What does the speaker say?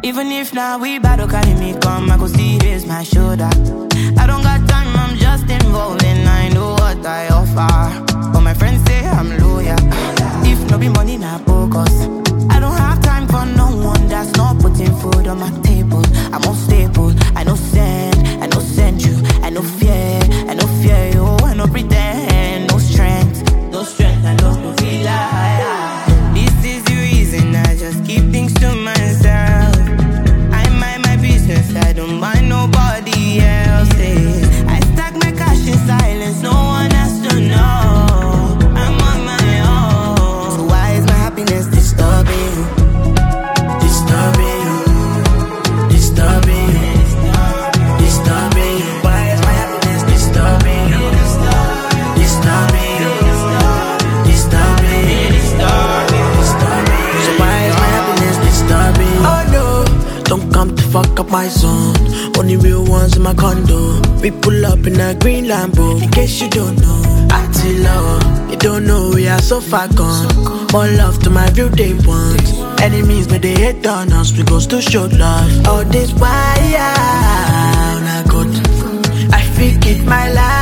Even if now we battle, carry me come, I go see raise my shoulder. I don't got time, I'm just involved and I know what I offer. But my friends say I'm loyal. If no be money, not focus. I don't have time for no one that's not putting food on my table. I'm unstable, I no send you, I no fear you, I no pretend, no strength, I no feel like. This is the reason I just keep things to myself. I mind my business, I don't mind nobody else's. I stack my cash in silence, no one has to know. I'm on my own. So why is my happiness disturbing you? Disturbing you. Disturbing you. Disturbing you. Why is my happiness disturbing you? Disturbing you. Disturbing you. Disturbing you. So why is my happiness disturbing you? Oh no, don't come to fuck up my zone. Only real ones in my condo. We pull up in a green Lambo. In case you don't know, I tell love. You don't know we are so far gone. More love to my real day ones. Enemies but they hate on us. We goes to show love. All this why not good. I fake it my life.